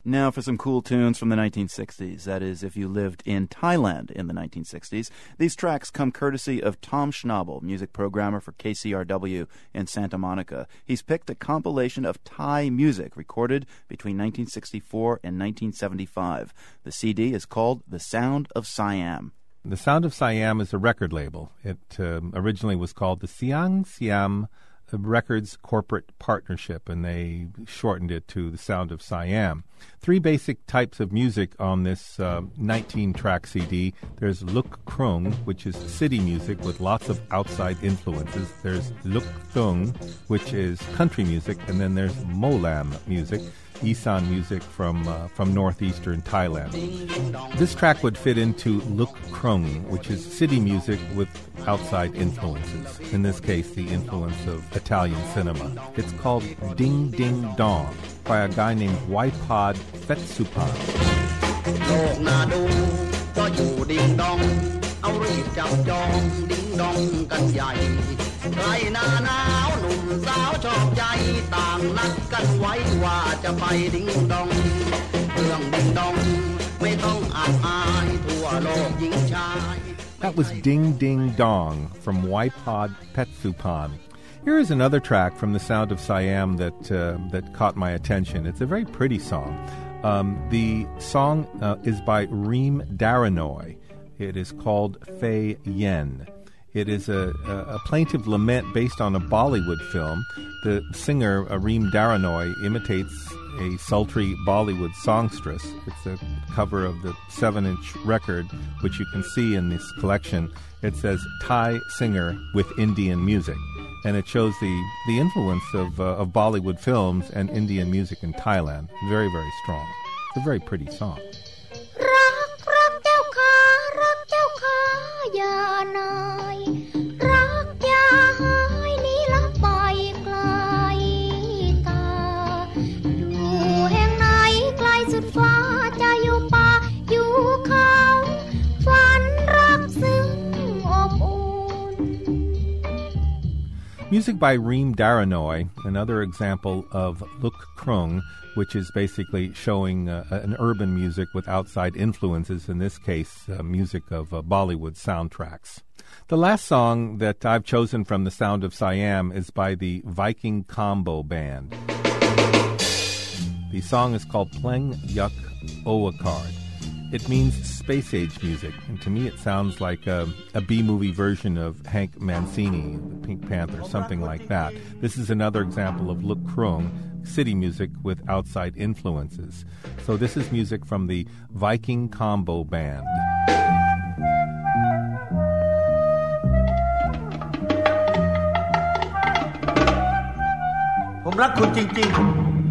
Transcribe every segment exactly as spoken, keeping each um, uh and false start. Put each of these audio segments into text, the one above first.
Now for some cool tunes from the nineteen sixties. That is, if you lived in Thailand in the nineteen sixties. These tracks come courtesy of Tom Schnabel, music programmer for K C R W in Santa Monica. He's picked a compilation of Thai music recorded between nineteen sixty-four and nineteen seventy-five. The C D is called The Sound of Siam. The Sound of Siam is a record label. It um, originally was called the Siang Siam Records Corporate Partnership, and they shortened it to The Sound of Siam. Three basic types of music on this uh, nineteen-track C D. There's Luk Krung, which is city music with lots of outside influences. There's Luk Thung, which is country music, and then there's Molam music, Isan music from uh, from northeastern Thailand. This track would fit into Luk Krung, which is city music with outside influences. In this case, the influence of Italian cinema. It's called Ding Ding Dong by a guy named Waipod Phetsupan. โลกนาดูก็อยู่ดิงดองเอารีบจับจองดิงดองกันใหญ่ใกล้หน้าหนาวหนุ่มสาวชอบใจต่างนัดกันไว้ว่าจะไปดิงดองเรื่องดิงดองไม่ต้องอับอายทั่วโลกหญิงชาย That was Ding Ding Dong from Waipod Phetsupan. Here is another track from The Sound of Siam that uh, that caught my attention. It's a very pretty song. Um, the song uh, is by Reem Daranoy. It is called Fei Yen. It is a, a, a plaintive lament based on a Bollywood film. The singer, uh, Reem Daranoy, imitates a sultry Bollywood songstress. It's a cover of the seven-inch record, which you can see in this collection. It says Thai singer with Indian music. And it shows the, the influence of, uh, of Bollywood films and Indian music in Thailand. Very, very strong. It's a very pretty song. รักรักเจ้าค่ะรักเจ้าค่ะอย่านายรักอย่าหายหนีละไปไกลตาอยู่แห่งไหนไกลสุดฟ้าจะอยู่ป่าอยู่เขาฝันรักซึ้งอบอุ่น Music by Reem Daranoy, another example of Luk Krung, which is basically showing uh, an urban music with outside influences, in this case, uh, music of uh, Bollywood soundtracks. The last song that I've chosen from The Sound of Siam is by the Viking Combo Band. The song is called Pleng Yuk Owakard. It means space-age music, and to me it sounds like a, a B-movie version of Hank Mancini, the Pink Panther, something like that. This is another example of Luk Krung, city music with outside influences. So this is music from the Viking Combo Band. ผมรักคุณจริงๆ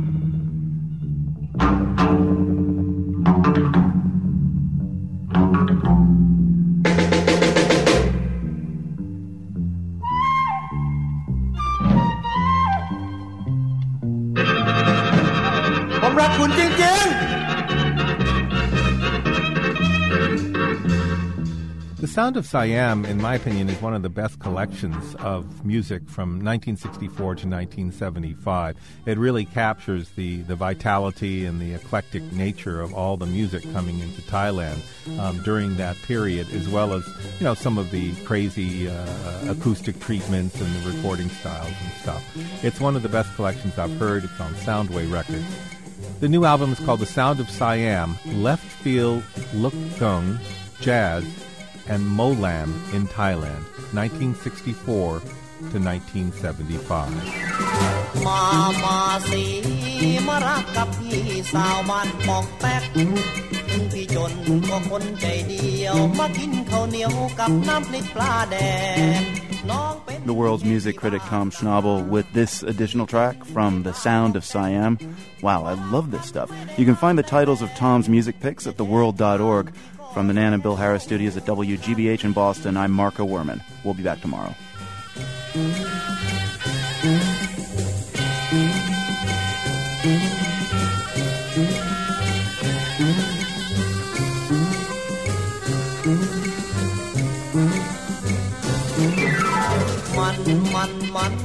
The Sound of Siam, in my opinion, is one of the best collections of music from nineteen sixty-four to nineteen seventy-five. It really captures the, the vitality and the eclectic nature of all the music coming into Thailand um, during that period, as well as, you know, some of the crazy uh, acoustic treatments and the recording styles and stuff. It's one of the best collections I've heard. It's on Soundway Records. The new album is called The Sound of Siam, Left Field, Luk Thung, Jazz, and Molam in Thailand, nineteen sixty-four to nineteen seventy-five. มามาสีมารักกับพี่สาวบ้านปอกแป๊กถึงพี่จนก็คนใจเดียวมากินข้าวเหนียวกับน้ำพริกปลาแดง The world's music critic Tom Schnabel with this additional track from The Sound of Siam. Wow, I love this stuff. You can find the titles of Tom's music picks at the world dot org. From the Nan and Bill Harris studios at W G B H in Boston, I'm Marco Werman. We'll be back tomorrow. Man, man, man